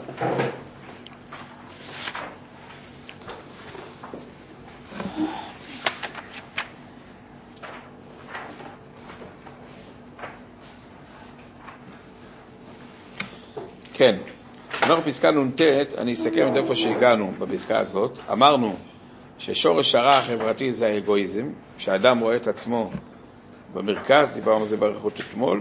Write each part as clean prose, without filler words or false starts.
כן, אנחנו פסקה נ"ט, אני אסכם את איפה שהגענו בפסקה הזאת. אמרנו ששורש הרע החברתי זה האגואיזם, שהאדם רואה את עצמו במרכז, דיברנו על זה באריכות אתמול,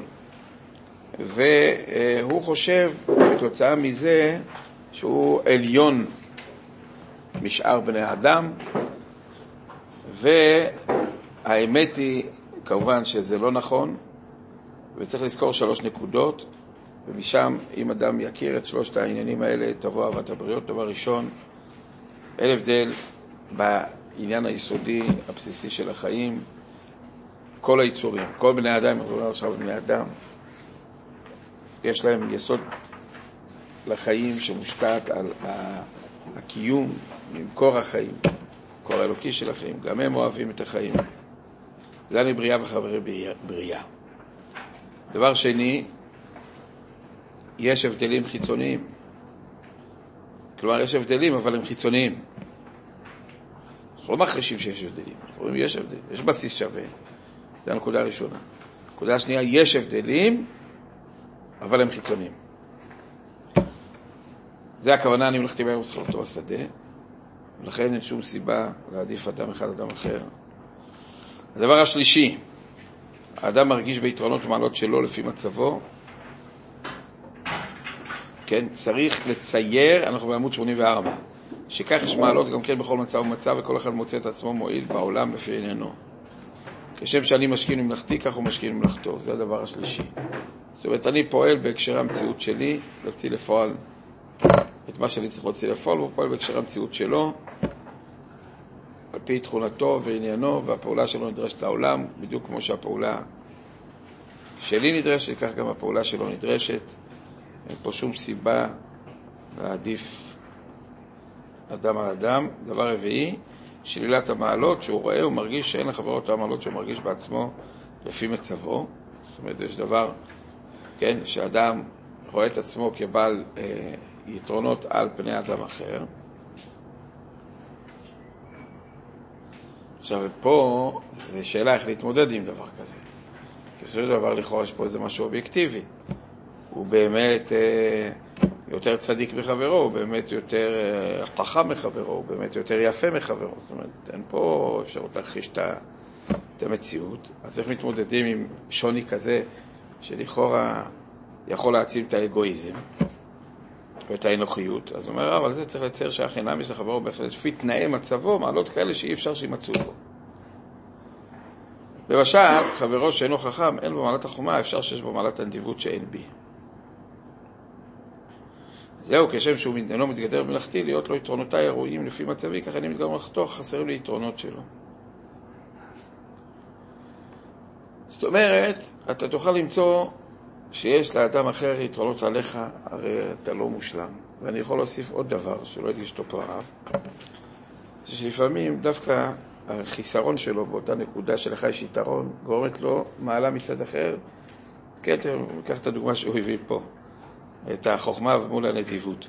והוא חושב בתוצאה מזה שהוא עליון משאר בני האדם, והאמת היא כמובן שזה לא נכון, וצריך לזכור 3 נקודות, ומשם אם אדם יכיר את 3 העניינים האלה תבוא אהבת הבריות. דבר ראשון, אין הבדל בעניין היסודי הבסיסי של החיים. כל היצורים, כל בני האדם, אנחנו מדברים עכשיו בני אדם, יש להם יסוד לחיים שמושתת על הקיום, ממקור החיים, מקור האלוקי של החיים. גם הם אוהבים את החיים. זה אני בריאה וחברי בריאה. דבר שני, יש הבדלים חיצוניים. כלומר, יש הבדלים, אבל הם חיצוניים. אנחנו לא מחרישים שיש הבדלים. אנחנו אומרים, יש הבדלים, יש בסיס שווה. זו הנקודה הראשונה. הנקודה השנייה, יש הבדלים, אבל הם חיצוניים. זה הכוונה, אני מלאכתי בהם וזכרתו בשדה, ולכן אין שום סיבה להעדיף אדם אחד אדם אחר. הדבר השלישי, האדם מרגיש ביתרונות ומעלות שלו לפי מצבו. כן, צריך לצייר, אנחנו בעמוד 84, שכך יש מעלות גם כן בכל מצב ומצב, וכל אחד מוצא את עצמו מועיל בעולם לפי עניינו. כשם שאני משכין ממלכתי, כך הוא משכין ממלכתו. זה הדבר השלישי. זאת אומרת, אני פועל בהקשר המציאות שלי, להוציא לפועל את מה שאני צריך להוציא לפועל, והוא פועל בהקשר המציאות שלו, על פי תכונתו ועניינו, והפעולה שלו נדרשת לעולם, בדיוק כמו שהפעולה שלי נדרשת, כך גם הפעולה שלו נדרשת. אין פה שום סיבה להעדיף אדם על אדם. דבר רביעי, שלילת המעלות שהוא רואה, הוא מרגיש שאין לחברו את המעלות שהוא מרגיש בעצמו לפי מצבו. זאת אומרת, יש דבר, כן, שאדם רואה את עצמו כבעל יתרונות על פני אדם אחר. עכשיו, פה זו שאלה איך להתמודד עם דבר כזה. כי זה דבר לכאורה, יש פה איזה משהו אובייקטיבי. הוא באמת יותר צדיק מחברו, הוא באמת יותר חכם מחברו, הוא באמת יותר יפה מחברו. זאת אומרת, אין פה אפשרות להכחיש את המציאות. אז איך מתמודדים עם שוני כזה, שלכאורה יכול להציל את האגואיזם ואת האנוכיות? אז הוא אומר, אבל זה צריך לצייר שהחינם יש לחברו לפי תנאי מצבו, מעלות כאלה שאי אפשר שימצאו בו. למשל, חברו שאינו חכם, אין בו מעלת החומה, אפשר שיש בו מעלת הנדיבות שאין בי. זהו, כשם שהוא אינו מתגדר במלאכתי, להיות לו יתרונותיי הראויים לפי מצבי, כך אני מתגדר במלאכתו, חסרים לי יתרונות שלו. זאת אומרת, אתה תוכל למצוא שיש לאדם אחר יתרונות עליך, הרי אתה לא מושלם. ואני יכול להוסיף עוד דבר, שלא ידגיש אותו פה הרב, זה שלפעמים דווקא החיסרון שלו באותה נקודה שלך יש יתרון, גורמת לו מעלה מצד אחר. כן, ניקח את הדוגמה שהוא הביא פה. את החוכמה מול הנדיבות.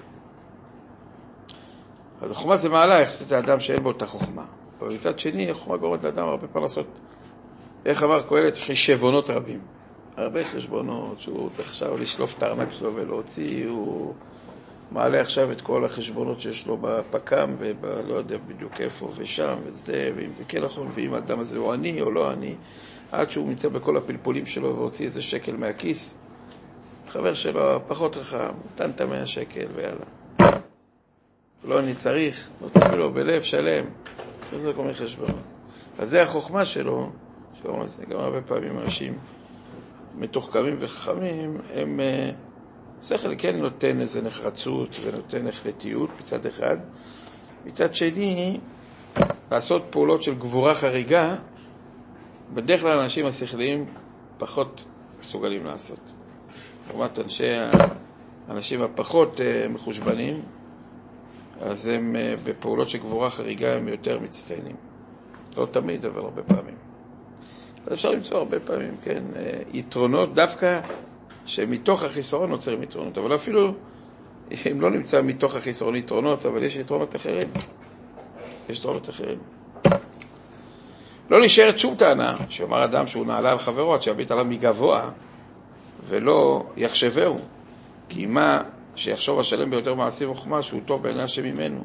אז החוכמה זה מעלה, איך את האדם שאין בו את החוכמה. אבל מצד שני, החוכמה גורמת לאדם הרבה פעמים לעשות, איך אמר קהלת, חשבונות רבים. הרבה חשבונות, שהוא צריך עכשיו לשלוף את הארנק שלו ולהוציא, הוא מעלה עכשיו את כל החשבונות שיש לו בפקם, ולא יודע בדיוק איפה ושם וזה, ואם זה כן נכון, ואם האדם הזה הוא עני או לא עני, עד שהוא מצא בכל הפלפולים שלו והוציא איזה שקל מהכיס, חבר שלו פחות רחם, נתן את 100 שקל ויאללה. לא אני צריך, נותנים לו בלב שלם. זה כל מיני חשבונות. אז זה החוכמה שלו, גם הרבה פעמים אנשים מתוחכמים וחכמים, הם שכל כן נותן איזו נחרצות ונותן החלטיות מצד אחד. מצד שני, לעשות פעולות של גבורה חריגה, בדרך כלל האנשים השכליים פחות מסוגלים לעשות. לעומת האנשים הפחות מחושבנים, אז הם בפעולות של גבורה חריגה הם יותר מצטיינים. לא תמיד, אבל הרבה פעמים. אז אפשר למצוא הרבה פעמים, כן, יתרונות דווקא שמתוך החיסרון נוצרים יתרונות. אבל אפילו אם לא נמצא מתוך החיסרון יתרונות, אבל יש יתרונות אחרים. יש יתרונות אחרים. לא נשארת שום טענה שאומר אדם שהוא נעלה על חברות, שיביט עליו מגבוה, ולא יחשבהו. כי מה שיחשוב השלם ביותר מעשים וחוכמה, שהוא טוב בעיני השם ממנו.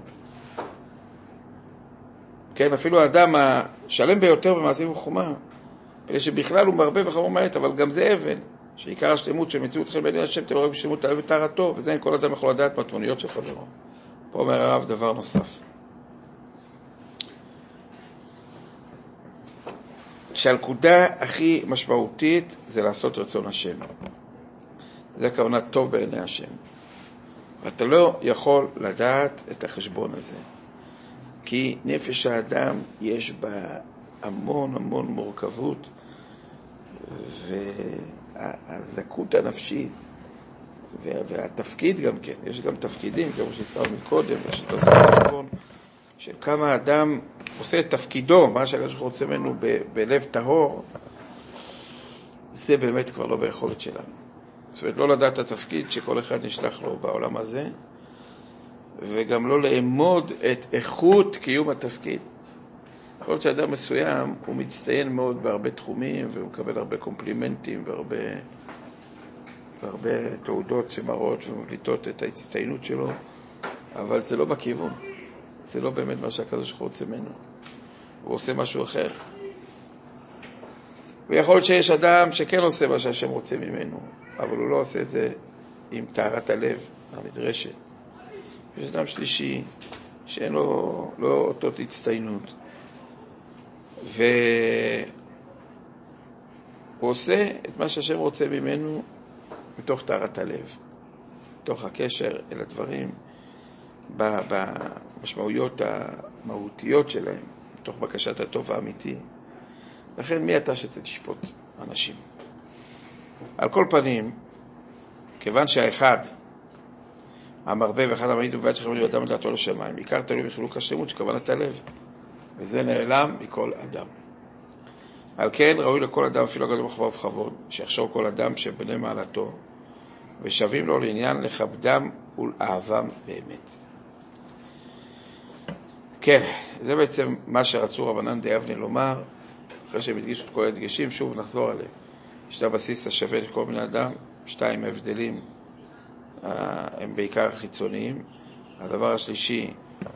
כן, אפילו האדם השלם ביותר במעשים וחוכמה, כדי שבכלל הוא מרבה וחמור מעט, אבל גם זה אבן, שעיקר השלמות של מציאות חן בעיני השם, תלוי רק בשלמות האב וטהרתו, וזה אין כל אדם יכול לדעת מהתמוניות של חברו. פה אומר הרב דבר נוסף. שהנקודה הכי משמעותית זה לעשות רצון השם. זה הכוונה טוב בעיני השם. ואתה לא יכול לדעת את החשבון הזה. כי נפש האדם יש בה המון המון מורכבות, והזכות הנפשית, והתפקיד גם כן, יש גם תפקידים, כמו שהזכרנו מקודם, של כמה האדם עושה את תפקידו, מה שהקדוש ברוך הוא רוצה ממנו בלב טהור, זה באמת כבר לא ביכולת שלנו. זאת אומרת, לא לדעת את התפקיד שכל אחד נשלח לו בעולם הזה, וגם לא לאמוד את איכות קיום התפקיד. יכול להיות שאדם מסוים הוא מצטיין מאוד בהרבה תחומים, והוא מקבל הרבה קומפלימנטים והרבה תעודות שמראות ומבליטות את ההצטיינות שלו, אבל זה לא בכיוון. זה לא באמת מה שהקדוש ברוך הוא רוצה ממנו. הוא עושה משהו אחר. ויכול להיות שיש אדם שכן עושה מה שהשם רוצה ממנו, אבל הוא לא עושה את זה עם טהרת הלב הנדרשת. יש אדם שלישי שאין לו לא אותות הצטיינות, והוא עושה את מה שהשם רוצה ממנו מתוך טהרת הלב, מתוך הקשר אל הדברים, במשמעויות המהותיות שלהם, מתוך בקשת הטוב האמיתי. לכן מי אתה שתשפוט אנשים? על כל פנים, כיוון שהאחד המרבה ואחד המעיד ובעד שחרב לי אדם לדעתו לשמיים, עיקר תלוי בחילוק השלמות שכוונת הלב, וזה נעלם מכל אדם. על כן ראוי לכל אדם אפילו הגדול בחובה ובכבוד, שיחשוב כל אדם שבני מעלתו, ושווים לו לעניין לכבדם ולאהבם באמת. כן, זה בעצם מה שרצו רבנן די אבני לומר, אחרי שהם הדגישו את כל הדגשים, שוב נחזור עליהם. יש הבסיס השווה לכל בני אדם, 2 הבדלים, הם בעיקר חיצוניים. הדבר השלישי,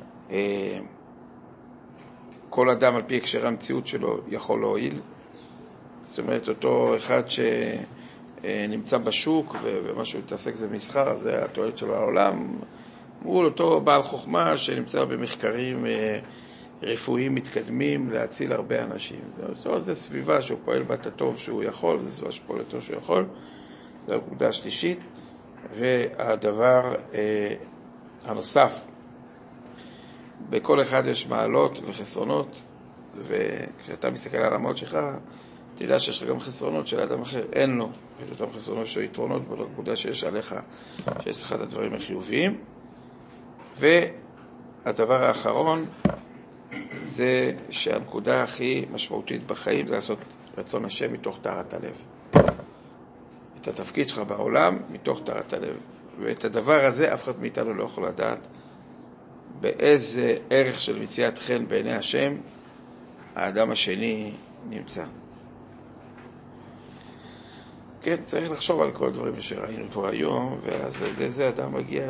כל אדם על פי הקשר המציאות שלו יכול להועיל. זאת אומרת, אותו אחד שנמצא בשוק ומשהו להתעסק זה מסחר, זה התועלת שלו לעולם, מול אותו בעל חוכמה שנמצא במחקרים רפואיים מתקדמים להציל הרבה אנשים. זה סביבה שהוא פועל בת הטוב שהוא יכול, זה סביבה שפועל הטוב שהוא יכול. זו הנקודה השלישית. והדבר הנוסף, בכל אחד יש מעלות וחסרונות, וכשאתה מסתכל על המעלות שלך, תדע שיש לך גם חסרונות של אדם אחר, אין לו. יש אותם חסרונות של יתרונות, בנקודה שיש עליך, שיש אחד הדברים החיוביים. והדבר האחרון, זה שהנקודה הכי משמעותית בחיים, זה לעשות רצון השם מתוך טהרת הלב. את התפקיד שלך בעולם מתוך טהרת הלב. ואת הדבר הזה אף אחד מאיתנו לא יכול לדעת באיזה ערך של מציאת חן בעיני השם האדם השני נמצא. כן, צריך לחשוב על כל דברים שראינו פה היום, ואז לזה אדם מגיע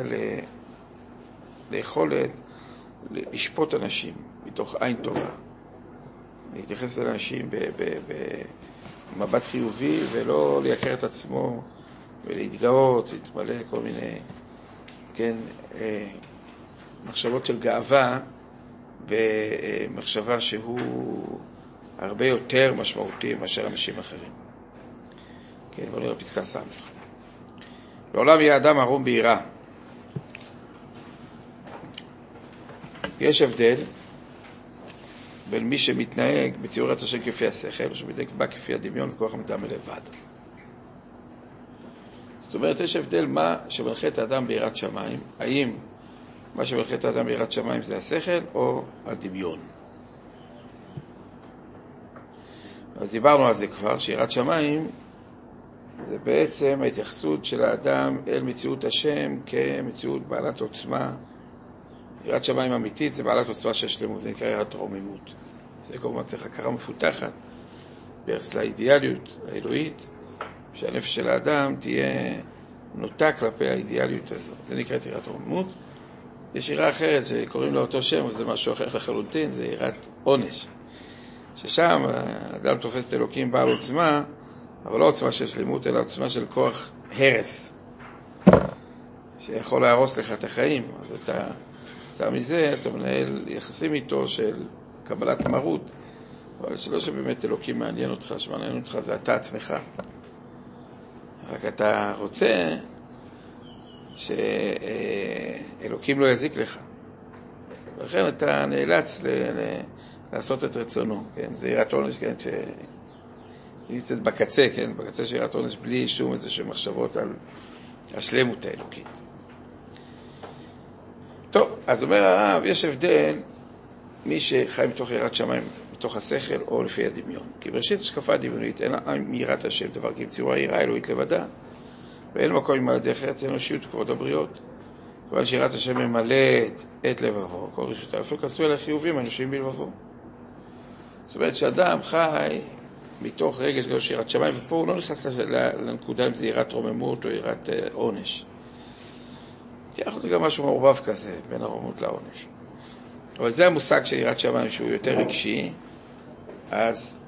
ליכולת לשפוט אנשים מתוך עין טובה, להתייחס לאנשים במבט חיובי, ולא לייקר את עצמו ולהתגאות, להתמלא כל מיני, כן, מחשבות של גאווה, במחשבה שהוא הרבה יותר משמעותי מאשר אנשים אחרים. כן, בוא נראה פסקה סמך. לעולם יהיה אדם ערום ביראה. יש הבדל בין מי שמתנהג בציורת השם כפי השכל, שמתנהג בה כפי הדמיון וכוח המדע מלבד. זאת אומרת, יש הבדל מה שמנחה את האדם ביראת שמיים. האם מה שמנחה את האדם ביראת שמיים זה השכל או הדמיון? אז דיברנו על זה כבר, שיראת שמיים זה בעצם ההתייחסות של האדם אל מציאות השם כמציאות בעלת עוצמה. יראת שמיים אמיתית זה בעלת עוצמה של שלמות, זה נקרא יראת רוממות. זה כמובן צריך הכרה מפותחת ביחס לאידיאליות האלוהית, שהנפש של האדם תהיה נוטה כלפי האידיאליות הזו. זה נקרא יראת רוממות. יש יראה אחרת שקוראים לה אותו שם, זה משהו אחר לחלוטין, זה יראת עונש. ששם האדם תופס את אלוקים בעל עוצמה, אבל לא עוצמה של שלמות, אלא עוצמה של כוח הרס, שיכול להרוס לך את החיים. אז אתה, עושה מזה, אתה מנהל יחסים איתו של קבלת מרות, אבל שלא שבאמת אלוקים מעניין אותך, שמעניין אותך זה אתה עצמך. רק אתה רוצה שאלוקים לא יזיק לך. ולכן אתה נאלץ לעשות את רצונו. כן? זה יראת עונש, כן? שהיא נמצאת בקצה, כן? בקצה של יראת עונש, בלי שום איזה מחשבות על השלמות האלוקית. טוב, אז אומר הרב, יש הבדל מי שחי מתוך יראת שמיים, מתוך השכל, או לפי הדמיון. כי בראשית השקפה הדמיונית, אין עם יראת השם דבר, כי מציאורה יראה אלוהית לבדה, ואין מקום עם הדרך ארץ אנושיות וכבוד הבריות. כיוון שיראת השם ממלאת את לבבו, כל רשותיו, אפילו כנסו אלה חיובים אנושיים בלבבו. זאת אומרת שאדם חי מתוך רגש גדול של יראת שמיים, ופה הוא לא נכנס לנקודה אם זה יראת רוממות או יראת עונש. תיאר זה גם משהו מעורבב כזה, בין הרוממות לעונש. אבל זה המושג של יראת שמיים שהוא יותר רגשי. אז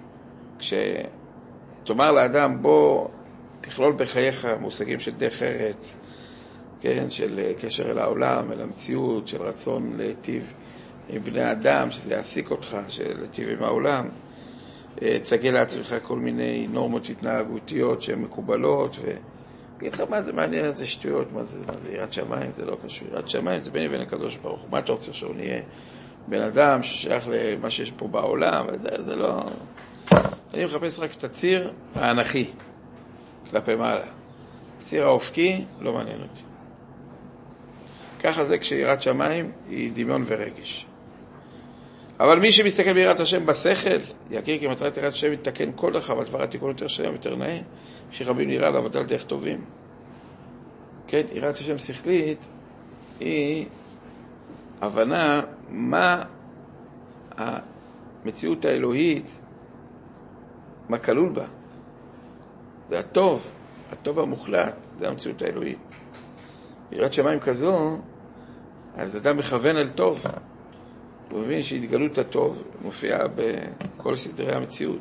כשתאמר לאדם בוא תכלול בחייך מושגים של דרך ארץ, כן, של קשר אל העולם, אל המציאות, של רצון להיטיב עם בני אדם, שזה יעסיק אותך, של להיטיב עם העולם, תסגל לעצמך כל מיני נורמות התנהגותיות שהן מקובלות, ותגיד לך מה זה מעניין, זה שטויות, מה זה יראת שמיים, זה לא קשור. יראת שמיים זה ביני ובין הקדוש ברוך הוא. מה אתה רוצה שהוא נהיה בן אדם ששייך למה שיש פה בעולם? זה לא... אני מחפש רק את הציר האנכי כלפי מעלה. הציר האופקי לא מעניין אותי. ככה זה כשיראת שמיים היא דמיון ורגש. אבל מי שמסתכל ביראת השם בשכל, יכיר כי מטרת יראת השם יתקן כל דרכיו, אבל דבר התיקון יותר שלם יותר נאה, שרבים נראה לעבוד על דרך טובים. כן, יראת השם שכלית היא הבנה מה המציאות האלוהית, מה כלול בה. זה הטוב, הטוב המוחלט, זה המציאות האלוהית. יראת שמיים כזו, אז אדם מכוון אל טוב. הוא מבין שהתגלות הטוב מופיעה בכל סדרי המציאות.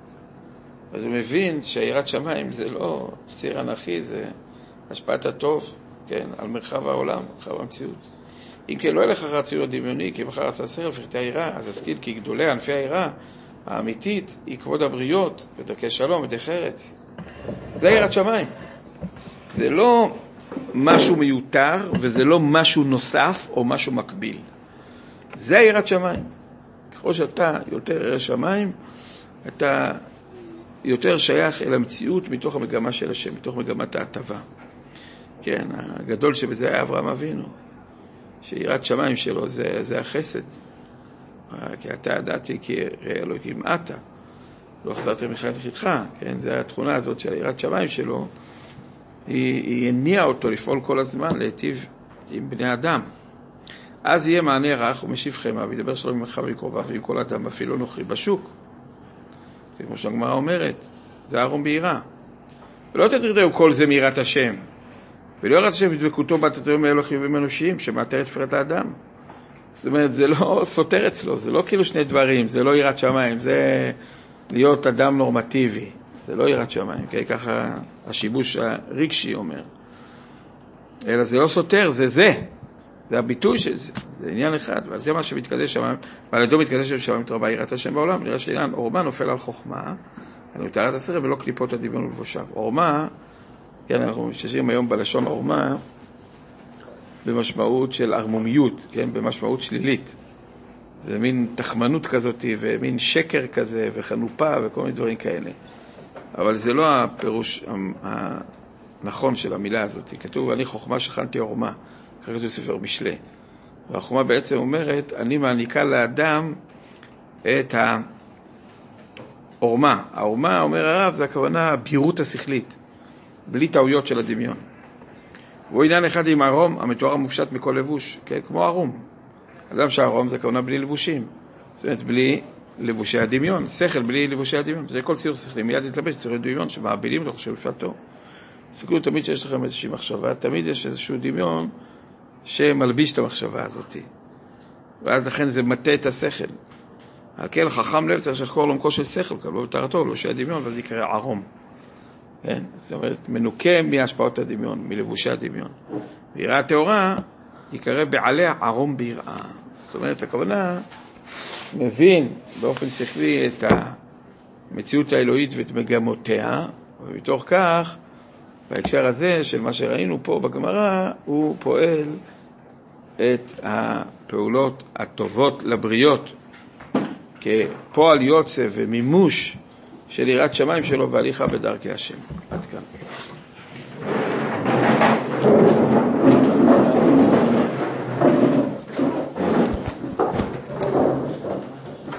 אז הוא מבין שהיראת שמיים זה לא ציר אנכי, זה השפעת הטוב, כן, על מרחב העולם, מרחב המציאות. אם כן לא ילך אחר הציור הדמיוני, כי בחר רצה סרב ופרטי היראה, אז השכיל כי גדולי ענפי היראה האמיתית היא כבוד הבריות ודרכי שלום ודרך ארץ. זה יראת שמיים. זה לא משהו מיותר וזה לא משהו נוסף או משהו מקביל. זה יראת שמיים. ככל שאתה יותר ירא שמיים, אתה יותר שייך אל המציאות מתוך המגמה של השם, מתוך מגמת ההטבה. כן, הגדול שבזה היה אברהם אבינו, שיראת שמיים שלו זה החסד. כי אתה ידעתי כי ראה אלוקים אתה, לא החזרתי ממך את יחידך. כן, זה התכונה הזאת של יראת שמיים שלו, היא הניעה אותו לפעול כל הזמן להיטיב עם בני אדם. אז יהיה מענה רך ומשיב חמה, וידבר שלום ממך ומקרוביו ועם כל אדם, אפילו נוכרי בשוק. כמו שהגמרא אומרת, זה ארום ביראה. ולא תתרדו כל זה מיראת השם. ולא יראת השם בדבקותו בתתרדו מאלו חיובים אנושיים, שמאתר את תפארת האדם. זאת אומרת, זה לא סותר אצלו, זה לא כאילו שני דברים, זה לא יראת שמיים, זה להיות אדם נורמטיבי. זה לא יראת שמיים, כי ככה השיבוש הרגשי אומר. אלא זה לא סותר, זה הביטוי של זה, זה עניין אחד, ועל זה מה שמתקדש שמיים, ועל ידו מתקדש שמיים מתרבה יראת השם בעולם, נראה שאילן עורמה נופל על חוכמה, על מטרת הסרב ולא קליפות הדמיון ולבושיו. עורמה, כן, אנחנו משתמשים היום בלשון עורמה, במשמעות של ערמומיות, כן, במשמעות שלילית. זה מין תחמנות כזאת, ומין שקר כזה, וחנופה, וכל מיני דברים כאלה. אבל זה לא הפירוש הנכון של המילה הזאת. כתוב, אני חוכמה שכנתי עורמה. ככה כתוב ספר משלי. והחוכמה בעצם אומרת, אני מעניקה לאדם את עורמה. העורמה, אומר הרב, זה הכוונה הבירות השכלית, בלי טעויות של הדמיון. והוא עניין אחד עם ערום, המתואר המופשט מכל לבוש, כן? כמו ערום. אדם שהערום זה הכוונה בלי לבושים. זאת אומרת, בלי לבושי הדמיון, שכל בלי לבושי הדמיון. זה כל ציור שכלי, מיד להתלבש ציורי דמיון שמעבילים אותו חושב לפעלתו. תסתכלו תמיד שיש לכם איזושהי מחשבה, תמיד יש איזשהו דמיון שמלביש את המחשבה הזאת. ואז לכן זה מטה את השכל. הקהל חכם לב צריך לחקור לעומקו של שכל, כלומר בתארתו, לבושי הדמיון, וזה יקרא ערום. כן? זאת אומרת, מנוקה מהשפעות הדמיון, מלבושי הדמיון. ויראה התאורה יקרא בעליה ערום ביראה. זאת אומרת, הכוונה מבין באופן שכלי את המציאות האלוהית ואת מגמותיה, ומתוך כך, בהקשר הזה של מה שראינו פה בגמרא, הוא פועל את הפעולות הטובות לבריות, כפועל יוצא ומימוש של יראת שמיים שלו והליכה בדרכי השם. עד כאן.